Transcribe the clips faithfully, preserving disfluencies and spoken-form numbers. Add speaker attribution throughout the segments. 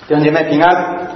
Speaker 1: 弟兄姐妹平安，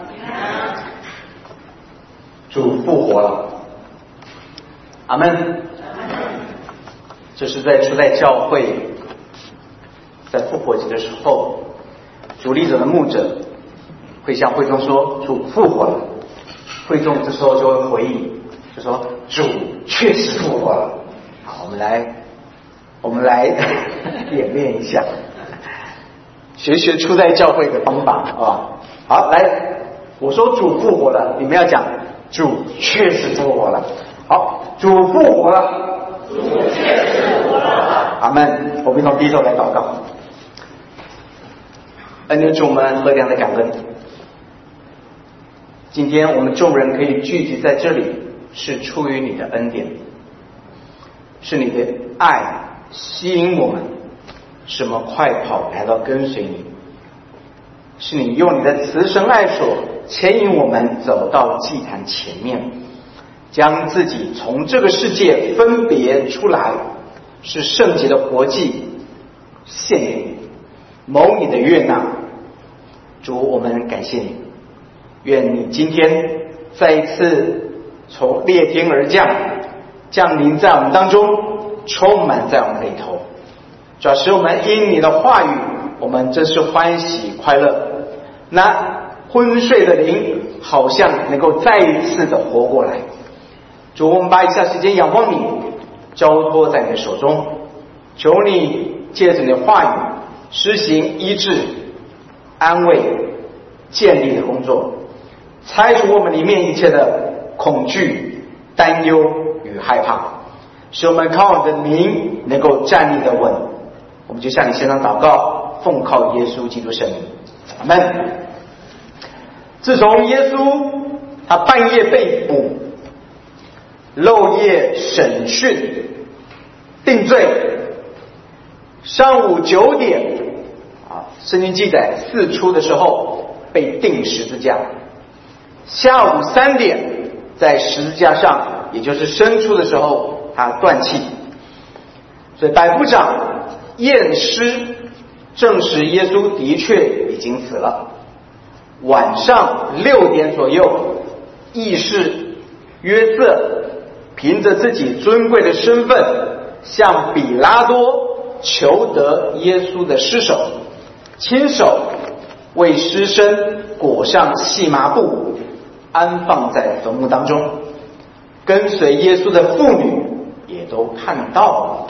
Speaker 1: 主复活了，阿门。这是在初代教会在复活节的时候，主力者的牧者会向会众说主复活了，会众这时候就会回应，就说主确实复活了。好，我们来我们来演练一下，学学初代教会的方法，好吧？好，来，我说主复活了，你们要讲主确实复活了。好，主复活了，
Speaker 2: 主确实复活了。
Speaker 1: 阿们。我们从低头来祷告。恩典主，我们何等的感恩！今天我们众人可以聚集在这里，是出于你的恩典，是你的爱吸引我们，使我们快跑来到跟随你。是你用你的慈神爱所牵引我们走到祭坛前面，将自己从这个世界分别出来，是圣洁的活祭献给你，蒙你的悦纳。主，我们感谢你，愿你今天再一次从裂天而降，降临在我们当中，充满在我们里头，主要使我们因你的话语，我们真是欢喜快乐。那昏睡的灵好像能够再一次的活过来。主，我们把以下时间仰望你，交托在你的手中，求你借着你的话语施行医治、安慰、建立的工作，拆除我们里面一切的恐惧、担忧与害怕，使我们靠你的名能够站立的稳。我们就向你献上祷告，奉靠耶稣基督圣名，阿们。自从耶稣他半夜被捕，漏夜审讯、定罪，上午九点啊，圣经记载巳初的时候被钉十字架，下午三点在十字架上，也就是申初的时候他断气。所以百夫长验尸证实耶稣的确已经死了。晚上六点左右，义士约瑟凭着自己尊贵的身份，向比拉多求得耶稣的尸首，亲手为尸身裹上细麻布，安放在坟墓当中。跟随耶稣的妇女也都看到了。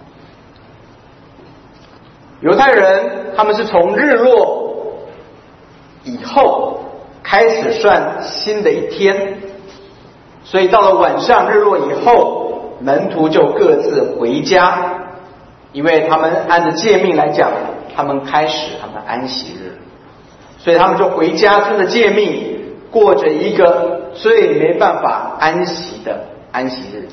Speaker 1: 犹太人他们是从日落以后开始算新的一天，所以到了晚上日落以后，门徒就各自回家，因为他们按着诫命来讲，他们开始他们安息日，所以他们就回家遵着诫命，过着一个最没办法安息的安息日。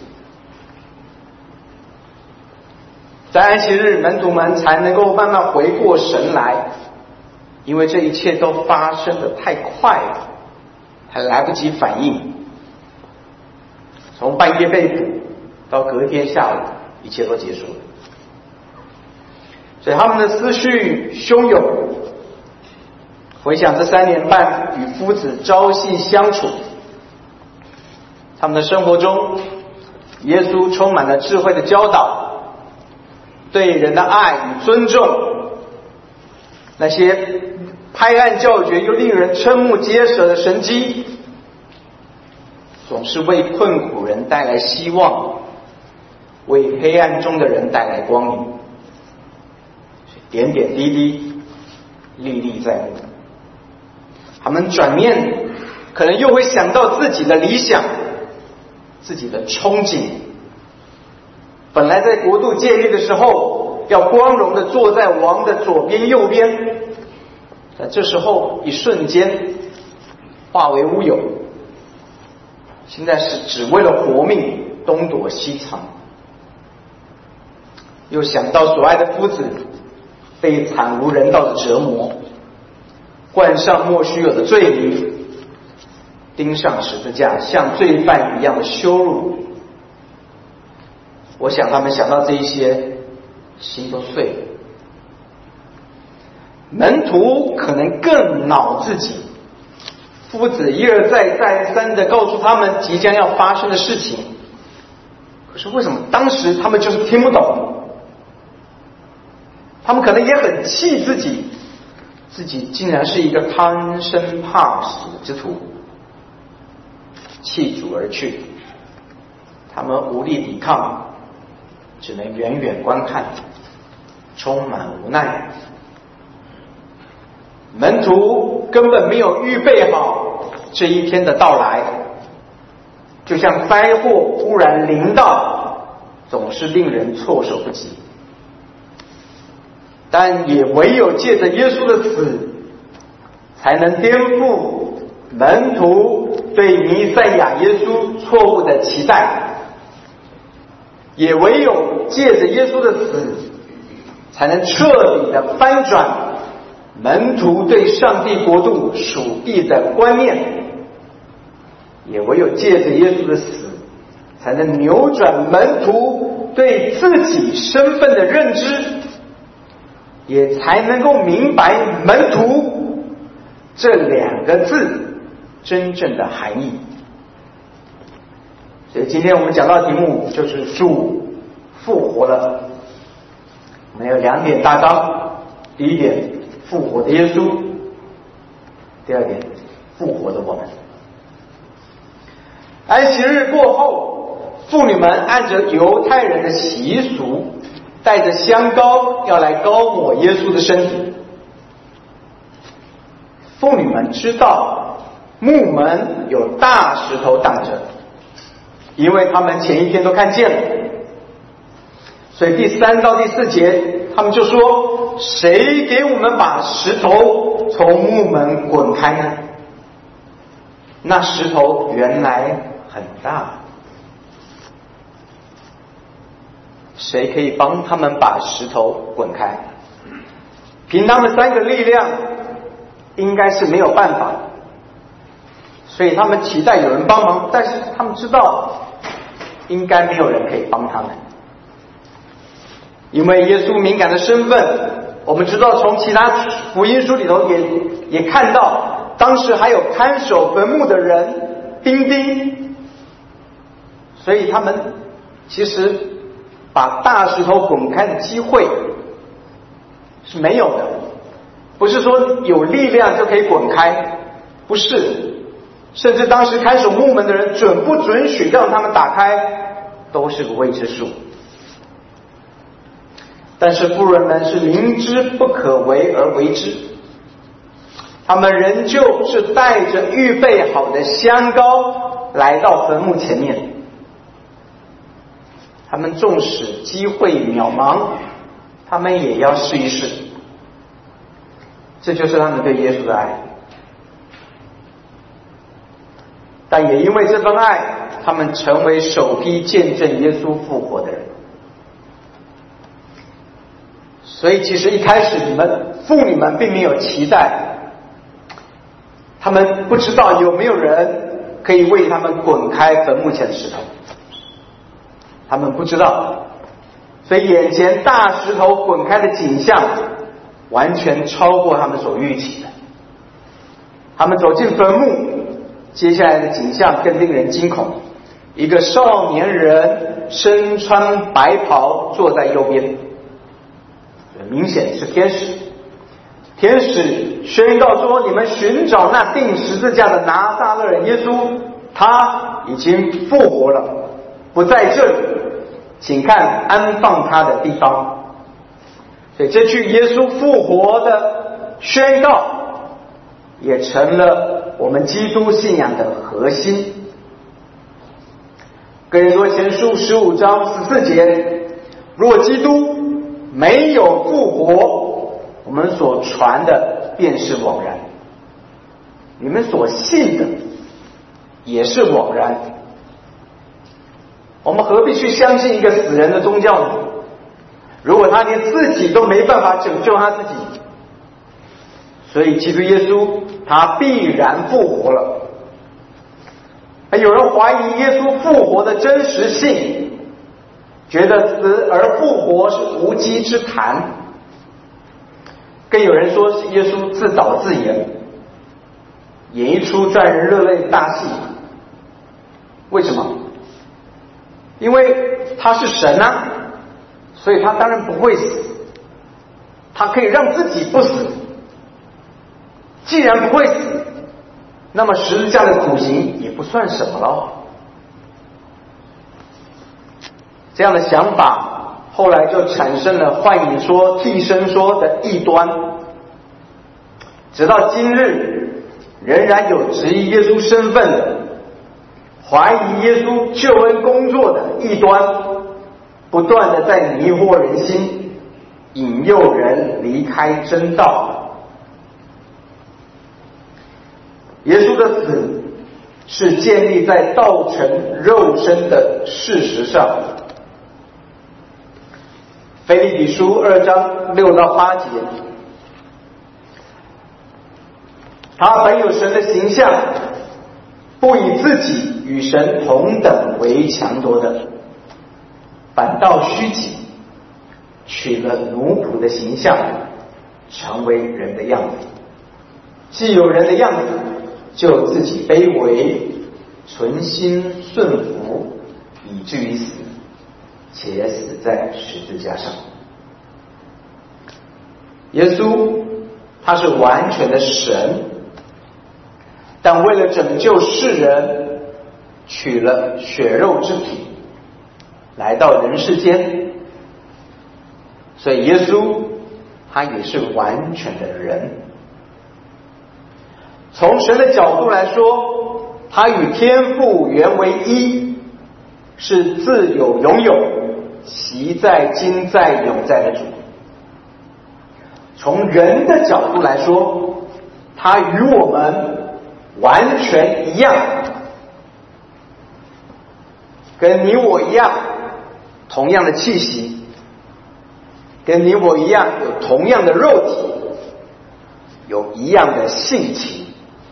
Speaker 1: 在安息日，门徒们才能够慢慢回过神来，因为这一切都发生的太快了，还来不及反应。从半夜被捕到隔天下午，一切都结束了。所以他们的思绪汹涌，回想这三年半与夫子朝夕相处，他们的生活中，耶稣充满了智慧的教导，对人的爱与尊重，那些拍案叫绝又令人瞠目结舌的神迹，总是为困苦人带来希望，为黑暗中的人带来光明。点点滴滴，历历在目。他们转念，可能又会想到自己的理想，自己的憧憬。本来在国度建立的时候，要光荣的坐在王的左边右边，在这时候一瞬间化为乌有，现在是只为了活命东躲西藏。又想到所爱的夫子被惨无人道的折磨，冠上莫须有的罪名，钉上十字架，像罪犯一样的羞辱。我想他们想到这一些，心都碎了。 门徒可能更恼自己，夫子一而再再三的告诉他们即将要发生的事情，可是为什么当时他们就是听不懂？他们可能也很气自己，自己竟然是一个贪生怕死之徒，弃主而去。他们无力抵抗，只能远远观看，充满无奈。门徒根本没有预备好这一天的到来，就像灾祸忽然临到，总是令人措手不及。但也唯有借着耶稣的死，才能颠覆门徒对弥赛亚耶稣错误的期待，也唯有借着耶稣的死，才能彻底的翻转门徒对上帝国度属地的观念，也唯有借着耶稣的死，才能扭转门徒对自己身份的认知，也才能够明白门徒这两个字真正的含义。所以今天我们讲到的题目就是主复活了。我们有两点大纲，第一点，复活的耶稣；第二点，复活的我们。安息日过后，妇女们按着犹太人的习俗，带着香膏要来膏抹耶稣的身体。妇女们知道墓门有大石头挡着，因为他们前一天都看见了。所以第三到第四节他们就说，谁给我们把石头从墓门滚开呢？那石头原来很大，谁可以帮他们把石头滚开？凭他们三个力量应该是没有办法，所以他们期待有人帮忙，但是他们知道应该没有人可以帮他们。因为耶稣敏感的身份，我们知道从其他福音书里头也也看到，当时还有看守坟墓的人兵丁，所以他们其实把大石头滚开的机会是没有的，不是说有力量就可以滚开，不是，甚至当时看守墓门的人准不准许让他们打开都是个未知数。但是妇人们是明知不可为而为之，他们仍旧是带着预备好的香膏来到坟墓前面。他们纵使机会渺茫，他们也要试一试。这就是他们对耶稣的爱。但也因为这份爱，他们成为首批见证耶稣复活的人。所以其实一开始你们妇女们并没有期待，他们不知道有没有人可以为他们滚开坟墓前的石头，他们不知道，所以眼前大石头滚开的景象完全超过他们所预期的。他们走进坟墓，接下来的景象更令人惊恐，一个少年人身穿白袍坐在右边，明显是天使。天使宣告说，你们寻找那钉十字架的拿撒勒人耶稣，他已经复活了，不在这里，请看安放他的地方。所以这句耶稣复活的宣告也成了我们基督信仰的核心。哥林多前书十五章十四节，若基督没有复活，我们所传的便是枉然，你们所信的也是枉然。我们何必去相信一个死人的宗教呢？如果他连自己都没办法拯救他自己，所以基督耶稣他必然复活了。有人怀疑耶稣复活的真实性，觉得死而复活是无稽之谈。 更有人说是耶稣自导自演，演一出赚人热泪的大戏。为什么？因为他是神啊，所以他当然不会死，他可以让自己不死。既然不会死，那么十字架的苦刑也不算什么了。这样的想法后来就产生了幻影说、替身说的异端，直到今日仍然有质疑耶稣身份的、怀疑耶稣救恩工作的异端，不断的在迷惑人心，引诱人离开真道。耶稣的死是建立在道成肉身的事实上。腓立比书二章六到八节，他本有神的形象，不以自己与神同等为强夺的，反倒虚己，取了奴仆的形象，成为人的样子。既有人的样子，就自己卑微，存心顺服，以至于死，且死在十字架上。耶稣他是完全的神，但为了拯救世人，取了血肉之体，来到人世间。所以耶稣他也是完全的人。从神的角度来说，他与天父原为一，是自有永有，习在今在永在的主。从人的角度来说，他与我们完全一样，跟你我一样，同样的气息，跟你我一样有同样的肉体，有一样的性情。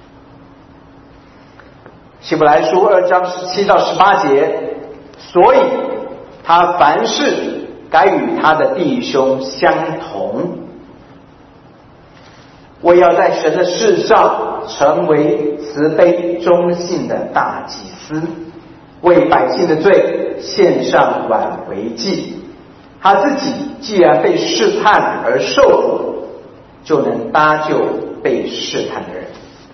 Speaker 1: 希伯来书二章十七到十八节，所以他凡事该与他的弟兄相同，为要在神的事上成为慈悲忠信的大祭司，为百姓的罪献上挽回祭。他自己既然被试探而受苦，就能搭救被试探的人。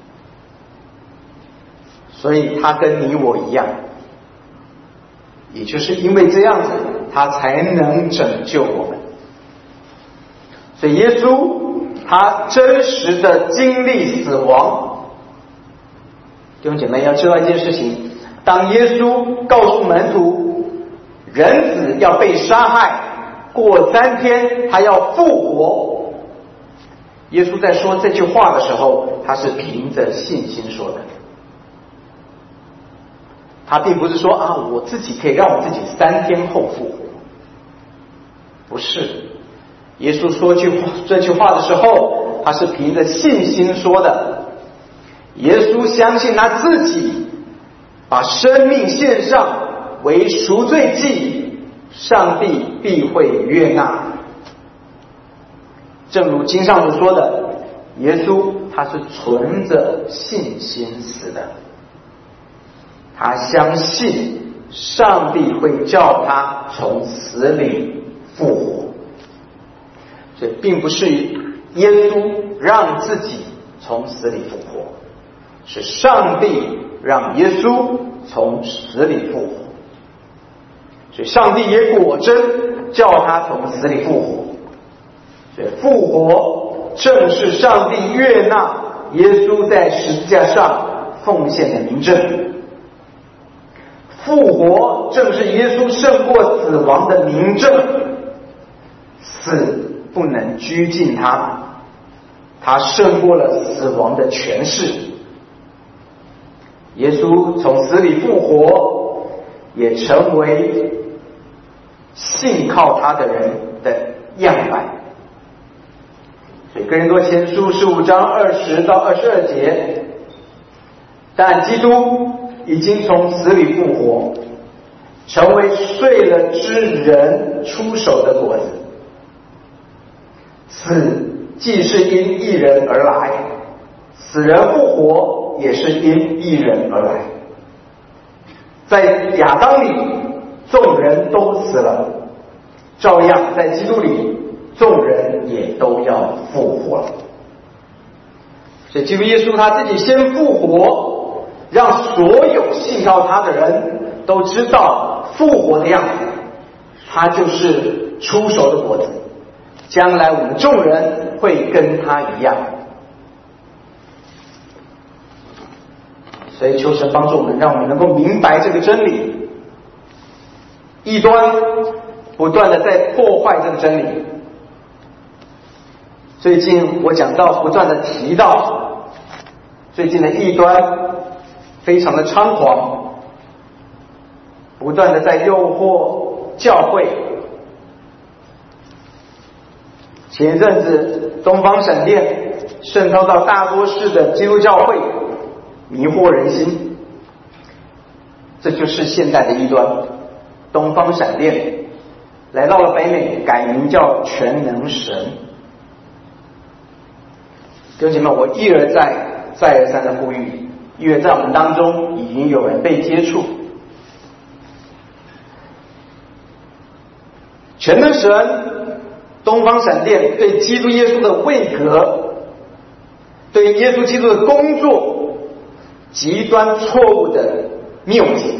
Speaker 1: 所以他跟你我一样，也就是因为这样子，他才能拯救我们。所以耶稣他真实的经历死亡。弟兄姐妹要知道一件事情，当耶稣告诉门徒人子要被杀害，过三天他要复活，耶稣在说这句话的时候，他是凭着信心说的。他并不是说啊，我自己可以让我自己三天后复活，不是。耶稣说句话这句话的时候，他是凭着信心说的。耶稣相信他自己把生命献上为赎罪祭，上帝必会悦纳。正如经上所说的，耶稣他是存着信心死的。他相信上帝会叫他从死里复活，所以并不是耶稣让自己从死里复活，是上帝让耶稣从死里复活。所以上帝也果真叫他从死里复活，所以复活正是上帝悦纳耶稣在十字架上奉献的明证。复活正是耶稣胜过死亡的明证，死不能拘禁他，他胜过了死亡的权势。耶稣从死里复活，也成为信靠他的人的样板。所以哥林多前书十五章二十到二十二节，但基督已经从死里复活，成为睡了之人出手的果子。死既是因一人而来，死人复活也是因一人而来。在亚当里，众人都死了，照样在基督里，众人也都要复活了。所以基督耶稣他自己先复活，让所有信靠他的人都知道复活的样子，他就是出熟的果子，将来我们众人会跟他一样。所以求神帮助我们，让我们能够明白这个真理。异端不断的在破坏这个真理。最近我讲到，不断的提到，最近的异端非常的猖狂，不断的在诱惑教会。前一阵子东方闪电渗透到大多数的基督教会，迷惑人心，这就是现代的异端。东方闪电来到了北美，改名叫全能神。弟兄姐妹，我一而再再而三的呼吁，因为在我们当中已经有人被接触。全能神东方闪电对基督耶稣的位格，对耶稣基督的工作极端错误的谬解。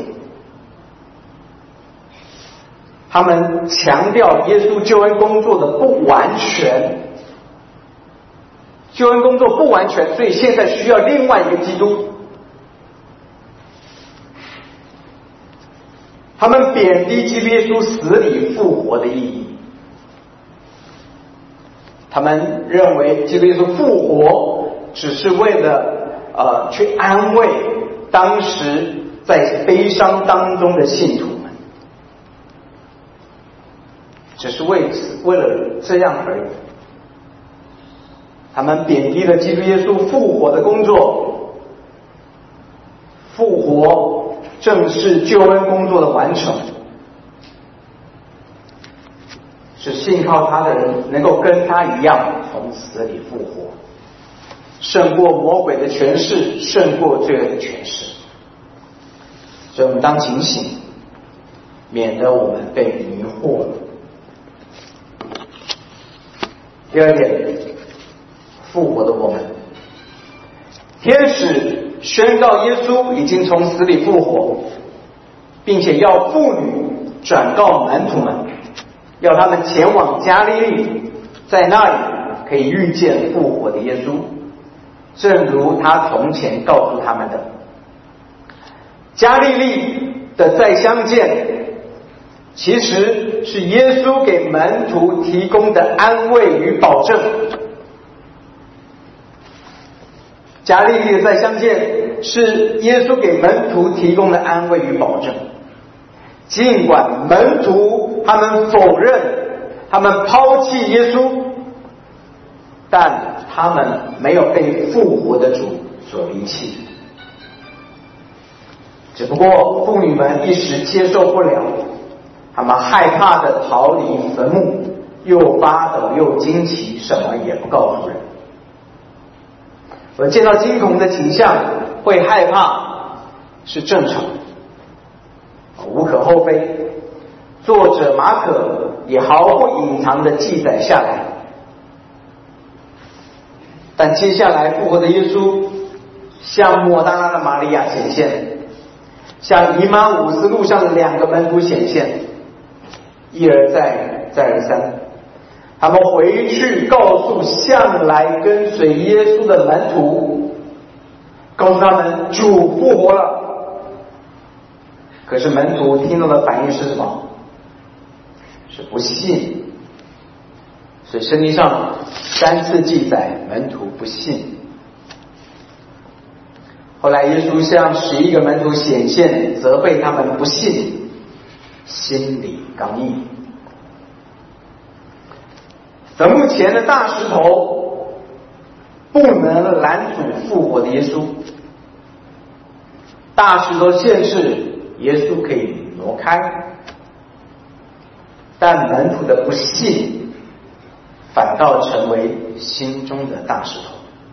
Speaker 1: 他们强调耶稣救恩工作的不完全，救恩工作不完全，所以现在需要另外一个基督。他们贬低基督耶稣死里复活的意义，他们认为基督耶稣复活只是为了呃去安慰当时在悲伤当中的信徒们，只是为此为了这样而已。他们贬低了基督耶稣复活的工作，复活正是救恩工作的完成，使信靠他的人能够跟他一样从死里复活，胜过魔鬼的权势，胜过罪恶的权势。所以我们当警醒，免得我们被迷惑了。第二点，复活的我们，天使宣告耶稣已经从死里复活，并且要妇女转告门徒们，要他们前往加利利，在那里可以遇见复活的耶稣，正如他从前告诉他们的。加利利的再相见，其实是耶稣给门徒提供的安慰与保证。加利利的再相见是耶稣给门徒提供的安慰与保证。尽管门徒他们否认，他们抛弃耶稣，但他们没有被复活的主所离弃。只不过妇女们一时接受不了，他们害怕的逃离坟墓，又发抖又惊奇，什么也不告诉人。而见到惊恐的景象会害怕是正常，无可厚非。作者马可也毫不隐藏地记载下来。但接下来复活的耶稣向抹大拉的玛利亚显现，向以马忤斯路上的两个门徒显现，一而再再而三。他们回去告诉向来跟随耶稣的门徒，告诉他们主复活了。可是门徒听到的反应是什么？是不信。所以圣经上三次记载门徒不信。后来耶稣向十一个门徒显现，责备他们不信，心里刚硬。坟墓前的大石头不能拦阻复活的耶稣，大石头限制耶稣可以挪开，但门徒的不信反倒成为心中的大石头，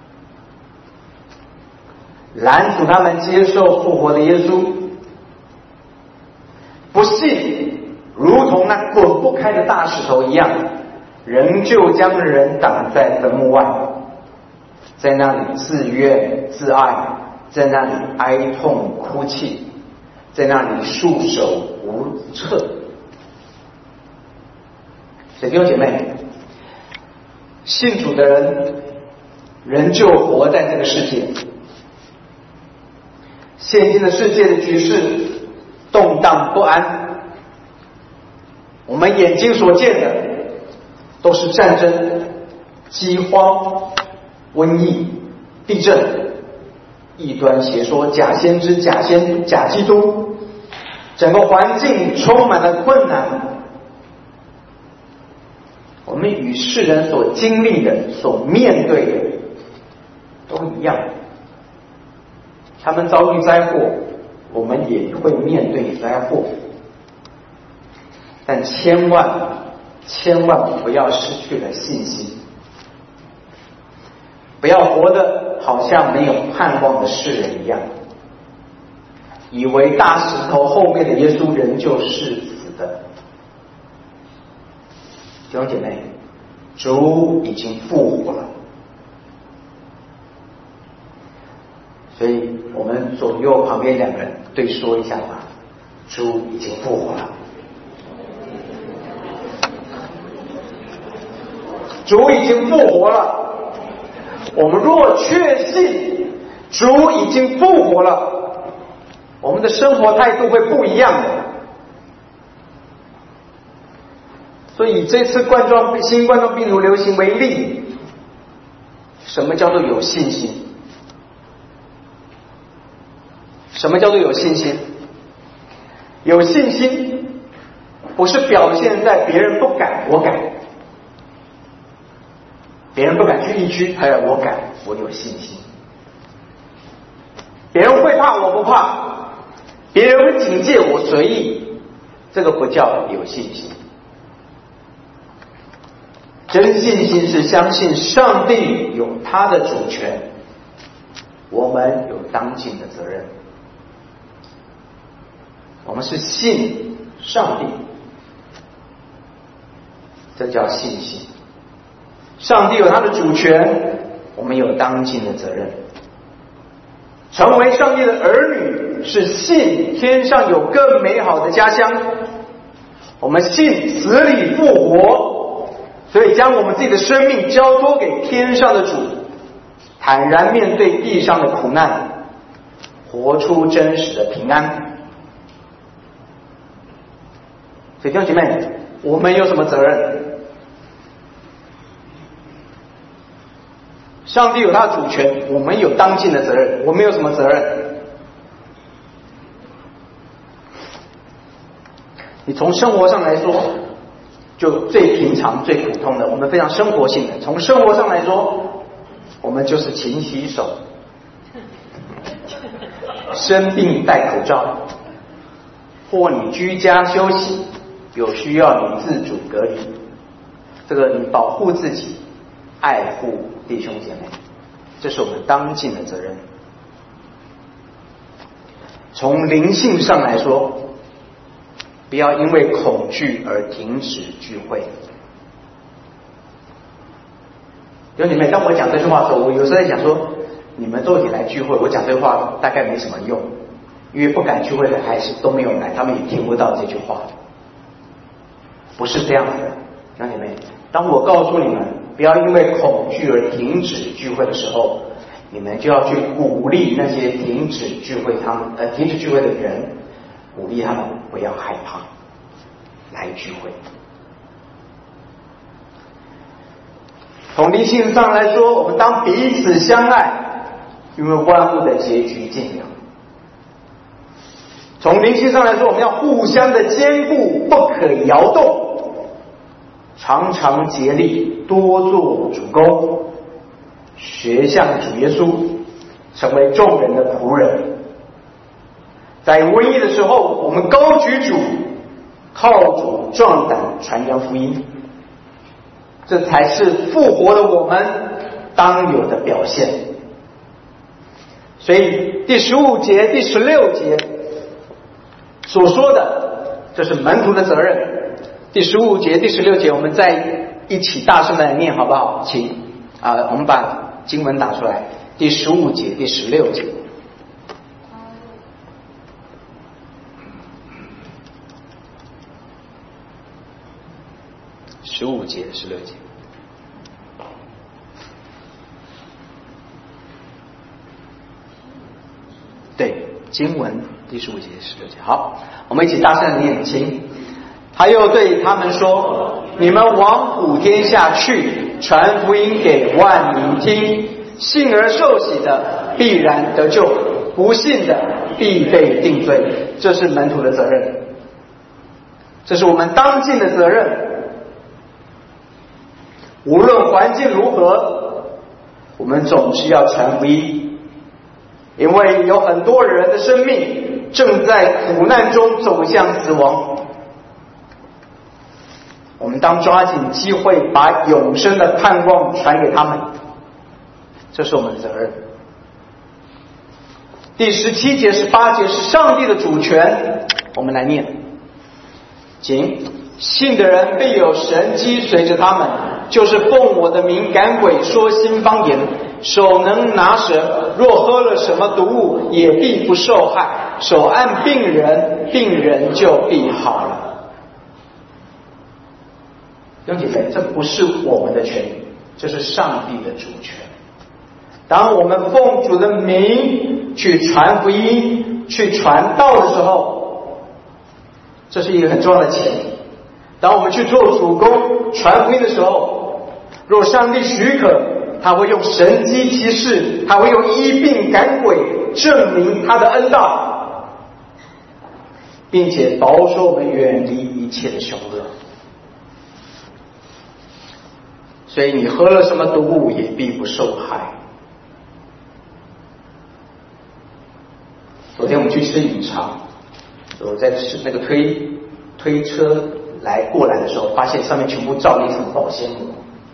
Speaker 1: 拦阻他们接受复活的耶稣。不信如同那滚不开的大石头一样，仍旧将人挡在坟墓外，在那里自怨自艾，在那里哀痛哭泣，在那里束手无策。所以弟兄姐妹，信主的人仍旧活在这个世界，现今的世界的局势动荡不安，我们眼睛所见的都是战争、饥荒、瘟疫、地震、异端邪说、假先知、假先假基督，整个环境充满了困难。我们与世人所经历的、所面对的都一样，他们遭遇灾祸，我们也会面对灾祸。但千万千万不要失去了信心，不要活得好像没有盼望的世人一样，以为大石头后面的耶稣仍旧是死的。弟兄姐妹，主已经复活了，所以我们左右旁边两个人对说一下吧，主已经复活了。主已经复活了，我们若确信主已经复活了，我们的生活态度会不一样的。所以以这次冠状新冠状病毒流行为例，什么叫做有信心？什么叫做有信心？有信心不是表现在别人不敢我敢，别人不敢去疫区，还有我敢，我有信心。别人会怕我不怕，别人会警戒我随意，这个不叫有信心。真信心是相信上帝有他的主权，我们有当尽的责任。我们是信上帝，这叫信心。上帝有他的主权，我们有当尽的责任。成为上帝的儿女是信天上有更美好的家乡，我们信死里复活，所以将我们自己的生命交托给天上的主，坦然面对地上的苦难，活出真实的平安。所以弟兄姐妹，我们有什么责任？上帝有他的主权，我们有当尽的责任。我们有什么责任？你从生活上来说，就最平常最普通的，我们非常生活性的。从生活上来说，我们就是勤洗手，生病戴口罩，或你居家休息，有需要你自主隔离，这个你保护自己，爱护弟兄姐妹，这是我们当尽的责任。从灵性上来说，不要因为恐惧而停止聚会。弟兄姐妹，当我讲这句话的时候，我有时候在想说，你们都已经来聚会，我讲这句话大概没什么用，因为不敢聚会的还是都没有来，他们也听不到这句话。不是这样的，弟兄姐妹，当我告诉你们不要因为恐惧而停止聚会的时候，你们就要去鼓励那些停止聚会他们呃停止聚会的人，鼓励他们不要害怕来聚会。从理性上来说，我们当彼此相爱，因为万物的结局尽了。从灵性上来说，我们要互相的坚固，不可摇动，常常竭力多做主工，学像主耶稣，成为众人的仆人。在瘟疫的时候，我们高举主，靠主壮胆传扬福音。 这才是复活的我们当有的表现。所以第十五节、第十六节所说的，这是门徒的责任。第十五节、第十六节，我们再一起大声的来念，好不好？请啊，我们把经文打出来。第十五节、第十六节。十五节、十六节。对，经文第十五节、十六节。好，我们一起大声的念，请。他又对他们说：你们往普天下去，传福音给万民听。信而受洗的必然得救，不信的必被定罪。这是门徒的责任，这是我们当尽的责任。无论环境如何，我们总是要传福音，因为有很多人的生命正在苦难中走向死亡。我们当抓紧机会，把永生的盼望传给他们，这是我们的责任。第十七节、十八节是上帝的主权，我们来念。请，信的人必有神迹随着他们，就是奉我的名赶鬼，说新方言，手能拿蛇，若喝了什么毒物，也必不受害。手按病人，病人就必好了。弟兄姐妹，这不是我们的权利，这是上帝的主权。当我们奉主的名去传福音、去传道的时候，这是一个很重要的前提。当我们去做主工、传福音的时候，若上帝许可，他会用神迹奇事，他会用医病赶鬼证明他的恩道，并且保守我们远离一切的凶恶。所以你喝了什么毒物，也必不受害。昨天我们去吃饮茶，我在吃那个推推车来过来的时候，发现上面全部罩了一层保鲜膜，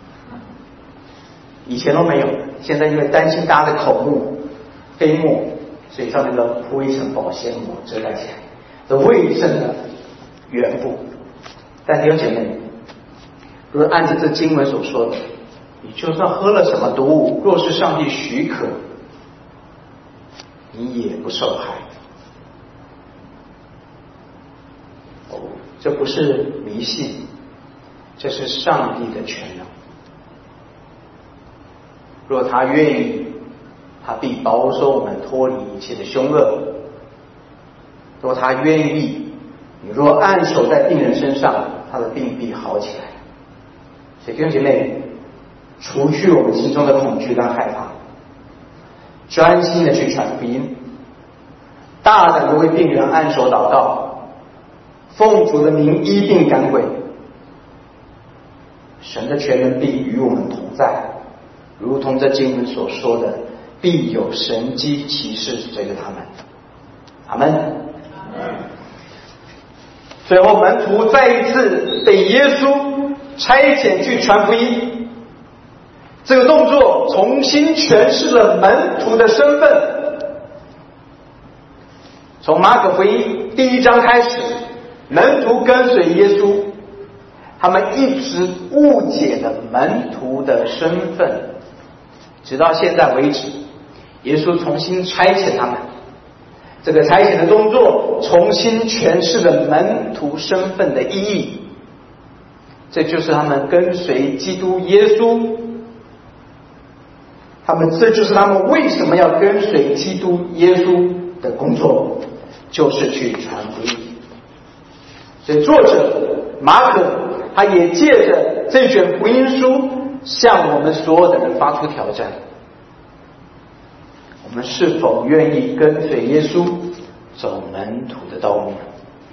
Speaker 1: 以前都没有，现在因为担心大家的口目飞沫，所以上面都铺一层保鲜膜遮盖起来，这卫生的缘故。但弟兄姐妹，如果按照这经文所说的，你就算喝了什么毒物，若是上帝许可，你也不受害。哦，这不是迷信，这是上帝的权能。若他愿意，他必保守我们脱离一切的凶恶。若他愿意，你若按手在病人身上，他的病必好起来。所以弟兄姐妹，除去我们心中的恐惧跟害怕，专心的去传福音，大胆的为病人按手祷告，奉主的名医病赶鬼，神的权能必与我们同在，如同这经文所说的，必有神迹奇事随着他们。阿们。最后门徒再一次被耶稣差遣去传福音，这个动作重新诠释了门徒的身份。从马可福音第一章开始，门徒跟随耶稣，他们一直误解了门徒的身份，直到现在为止，耶稣重新差遣他们，这个差遣的动作重新诠释了门徒身份的意义。这就是他们跟随基督耶稣，他们这就是他们为什么要跟随基督耶稣的工作，就是去传福音。所以作者马可他也借着这卷福音书向我们所有的人发出挑战：我们是否愿意跟随耶稣走门徒的道路？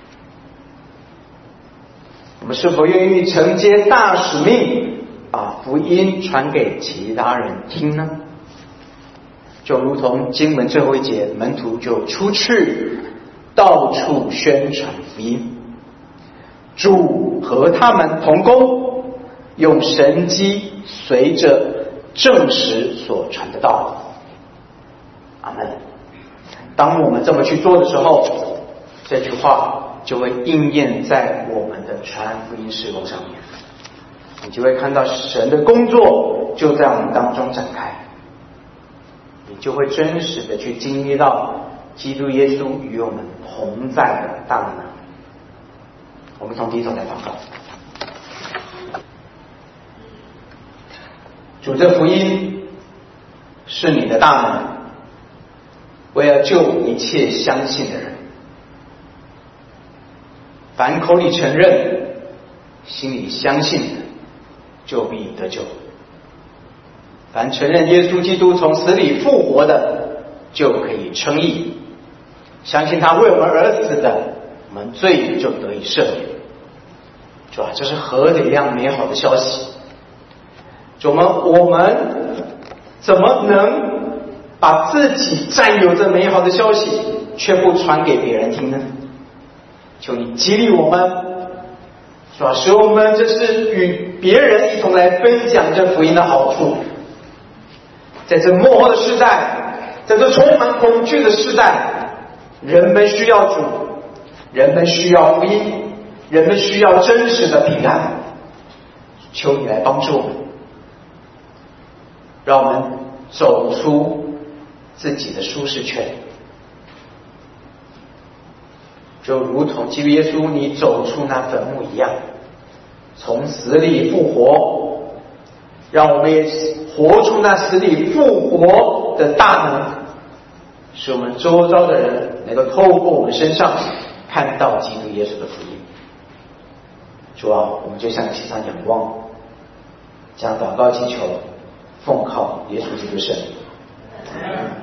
Speaker 1: 我们是否愿意承接大使命，把福音传给其他人听呢？就如同经文最后一节，门徒就出去到处宣传福音，主和他们同工， 用神机随着证实所传的道。阿们。当我们这么去做的时候，这句话就会应验在我们的传福音事工上面，你就会看到神的工作就在我们当中展开，你就会真实的去经历到基督耶稣与我们同在的大能。我们从低头来祷告。主，这福音是你的大能，为了救一切相信的人。凡口里承认，心里相信的，就必得救。凡承认耶稣基督从死里复活的，就可以称义。相信他为我们而死的，我们罪就得以赦免。主啊，这是何等样美好的消息！主，我们我们怎么能把自己占有这美好的消息，却不传给别人听呢？求你激励我们，是吧？使我们这是与别人一同来分享这福音的好处。在这末后的时代，在这充满恐惧的时代，人们需要主，人们需要福音，人们需要真实的平安。求你来帮助我们，让我们走出自己的舒适圈，就如同基督耶稣你走出那坟墓一样，从死里复活，让我们也活出那死里复活的大能，使我们周遭的人能够透过我们身上看到基督耶稣的福音。主啊，我们就向其上仰望，将祷告祈求奉靠耶稣基督圣名。